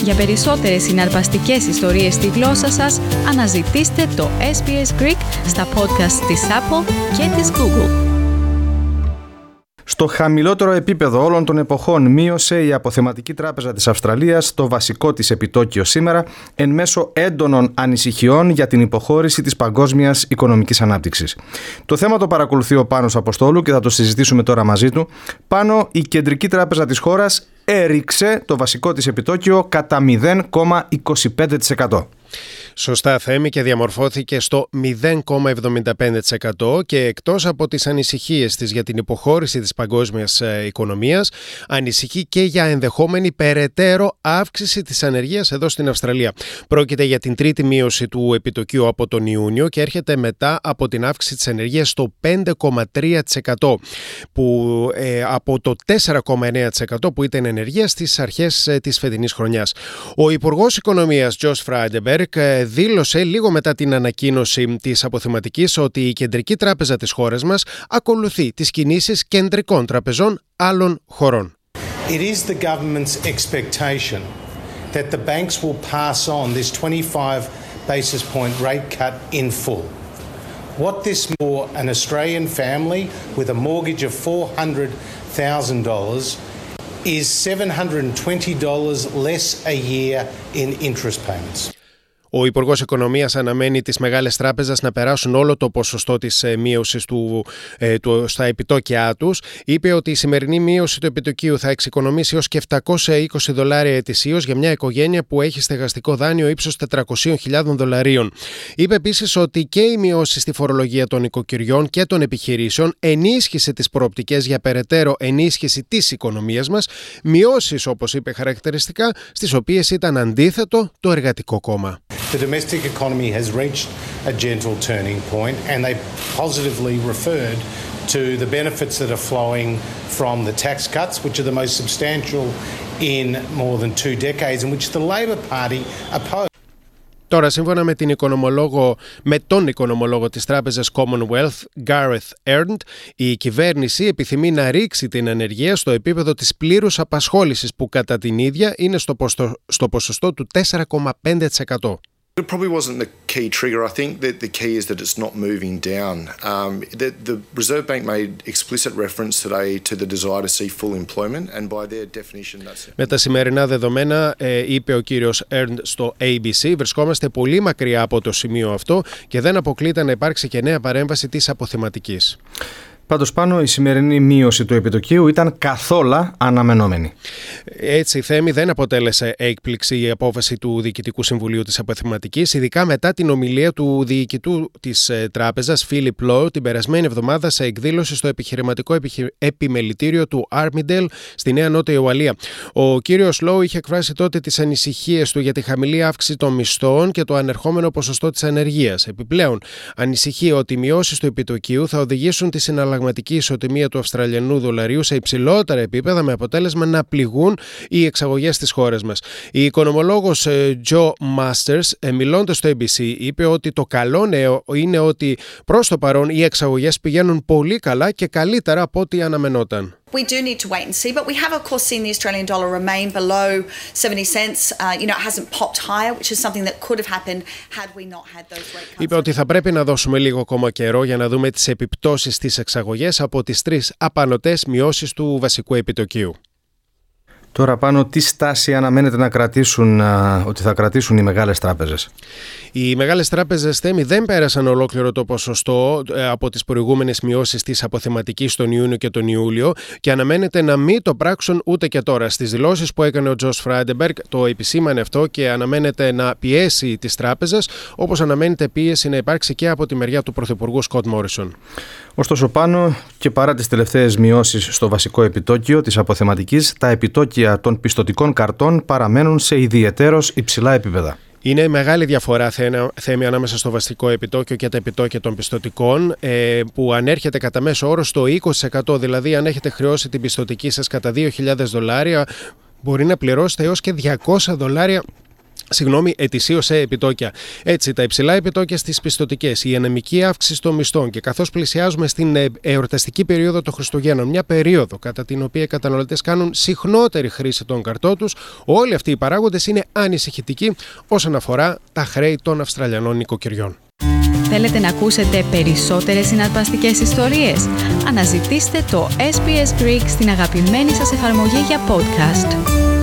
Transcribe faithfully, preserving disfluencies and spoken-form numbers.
Για περισσότερες συναρπαστικές ιστορίες στη γλώσσα σας, αναζητήστε το ες μπι ες Greek στα podcast της Apple και της Google. Στο χαμηλότερο επίπεδο όλων των εποχών μείωσε η Αποθεματική Τράπεζα της Αυστραλίας το βασικό της επιτόκιο σήμερα εν μέσω έντονων ανησυχιών για την υποχώρηση της παγκόσμιας οικονομικής ανάπτυξης. Το θέμα το παρακολουθεί ο Πάνος Αποστόλου και θα το συζητήσουμε τώρα μαζί του. Πάνο, η Κεντρική Τράπεζα της χώρας έριξε το βασικό της επιτόκιο κατά μηδέν κόμμα είκοσι πέντε τοις εκατό. Σωστά, Θέμη, και διαμορφώθηκε στο μηδέν κόμμα εβδομήντα πέντε τοις εκατό και εκτός από τις ανησυχίες της για την υποχώρηση της παγκόσμιας οικονομίας, ανησυχεί και για ενδεχόμενη περαιτέρω αύξηση της ανεργίας εδώ στην Αυστραλία. Πρόκειται για την τρίτη μείωση του επιτοκίου από τον Ιούνιο και έρχεται μετά από την αύξηση της ανεργίας στο πέντε κόμμα τρία τοις εκατό που, ε, από το τέσσερα κόμμα εννέα τοις εκατό που ήταν ενεργεία στις αρχές ε, της φετινής χρονιάς. Ο Υπουργός Οικονομίας Josh Frydenberg δήλωσε λίγο μετά την ανακοίνωση της αποθεματικής ότι η Κεντρική Τράπεζα της χώρας μας ακολουθεί τις κινήσεις κεντρικών τραπεζών άλλων χωρών. It is the government's expectation that the banks will pass on this twenty-five basis point rate cut in full. What this for an Australian family with a mortgage of four hundred thousand dollars is seven hundred twenty dollars less a year in interest payments. Ο Υπουργός Οικονομίας αναμένει τις μεγάλες τράπεζες να περάσουν όλο το ποσοστό της ε, μείωσης του, ε, του, στα επιτόκια τους. Είπε ότι η σημερινή μείωση του επιτοκίου θα εξοικονομήσει ως και επτακόσια είκοσι δολάρια ετησίως για μια οικογένεια που έχει στεγαστικό δάνειο ύψους τετρακόσιες χιλιάδες δολαρίων. Είπε επίσης ότι και η μείωση στη φορολογία των οικοκυριών και των επιχειρήσεων ενίσχυσε τις προοπτικές για περαιτέρω ενίσχυση της οικονομίας μας, μειώσεις, όπως είπε χαρακτηριστικά, στις οποίες ήταν αντίθετο το Εργατικό Κόμμα. The domestic economy has reached a gentle turning point and they positively referred to the benefits that are flowing from the tax cuts, which are the most substantial in more than two decades, and which the Labor Party opposed. Τώρα, σύμφωνα με, την οικονομολόγο, με τον οικονομολόγο της τράπεζας Commonwealth, Gareth Earned, η κυβέρνηση επιθυμεί να ρίξει την ανεργία στο επίπεδο της πλήρους απασχόλησης που κατά την ίδια είναι στο, ποστο, στο ποσοστό του τέσσερα κόμμα πέντε τοις εκατό. It probably wasn't the key trigger. I think that the key is that it's not moving down. Um, the, the Reserve Bank made explicit reference today to the desire to see full employment, and by their definition that's... Με τα σημερινά δεδομένα, ε, είπε ο κύριος Earned στο έι μπι σι, βρισκόμαστε πολύ μακριά από το σημείο αυτό και δεν αποκλείται να υπάρξει και νέα παρέμβαση της αποθεματικής. Πάντως, πάνω η σημερινή μείωση του επιτοκίου ήταν καθόλου αναμενόμενη. Έτσι, Θέμη, δεν αποτέλεσε έκπληξη η απόφαση του Διοικητικού Συμβουλίου της Αποθεματικής, ειδικά μετά την ομιλία του διοικητού της ε, τράπεζας, Φίλιπ Λό, την περασμένη εβδομάδα σε εκδήλωση στο επιχειρηματικό επιχει... επιμελητήριο του Armidale στη Νέα Νότια Ουαλία. Ο κύριος Λό είχε εκφράσει τότε τις ανησυχίες του για τη χαμηλή αύξηση των μισθών και το ανερχόμενο ποσοστό της ανεργίας. Επιπλέον, ανησυχεί ότι οι μειώσεις του επιτοκίου θα οδηγήσουν τη συναλλαγματική ισοτιμία του Αυστραλιανού δολαρίου σε υψηλότερα επίπεδα, με αποτέλεσμα να πληγούν οι εξαγωγές της χώρας μας. Η οικονομολόγος Joe Masters, μιλώντας στο έι μπι σι, είπε ότι το καλό νέο είναι ότι προς το παρόν οι εξαγωγές πηγαίνουν πολύ καλά και καλύτερα από ό,τι αναμενόταν. We do need to wait and see, but we have, of course, seen the Australian dollar remain below seventy cents. Uh, you know, it hasn't popped higher, which is something that could have happened had we not had those rate cuts. Είπε ότι θα πρέπει να δώσουμε λίγο ακόμα καιρό για να δούμε τις επιπτώσεις στις εξαγωγές από τις τρεις απανωτές μειώσεις του βασικού επιτοκίου. Τώρα, πάνω, τι στάση αναμένεται να κρατήσουν, α, ότι θα κρατήσουν οι μεγάλες τράπεζες? Οι μεγάλες τράπεζες, Θέμη, δεν πέρασαν ολόκληρο το ποσοστό ε, από τις προηγούμενες μειώσεις της αποθεματικής τον Ιούνιο και τον Ιούλιο και αναμένεται να μην το πράξουν ούτε και τώρα. Στις δηλώσεις που έκανε ο Josh Frydenberg το επισήμανε αυτό και αναμένεται να πιέσει τις τράπεζες, όπως αναμένεται πίεση να υπάρξει και από τη μεριά του Πρωθυπουργού Σκοτ Μόρισον. Ωστόσο, πάνω και παρά τις τελευταίες μειώσεις στο βασικό επιτόκιο της αποθεματικής, τα επιτόκια των πιστωτικών καρτών παραμένουν σε ιδιαιτέρως υψηλά επίπεδα. Είναι μεγάλη διαφορά, Θέμη, ανάμεσα στο βασικό επιτόκιο και τα επιτόκια των πιστωτικών, που ανέρχεται κατά μέσο όρο στο είκοσι τοις εκατό. Δηλαδή, αν έχετε χρεώσει την πιστωτική σας κατά δύο χιλιάδες δολάρια, μπορεί να πληρώσετε έως και διακόσια δολάρια Συγγνώμη, ετησίως σε επιτόκια. Έτσι, τα υψηλά επιτόκια στις πιστωτικές, η ανεμική αύξηση των μισθών και καθώς πλησιάζουμε στην εορταστική περίοδο των Χριστουγέννων, μια περίοδο κατά την οποία οι καταναλωτές κάνουν συχνότερη χρήση των καρτών τους, όλοι αυτοί οι παράγοντες είναι ανησυχητικοί όσον αφορά τα χρέη των Αυστραλιανών νοικοκυριών. Θέλετε να ακούσετε περισσότερες συναρπαστικές ιστορίες? Αναζητήστε το ες μπι ες Greek στην αγαπημένη σας εφαρμογή για podcast.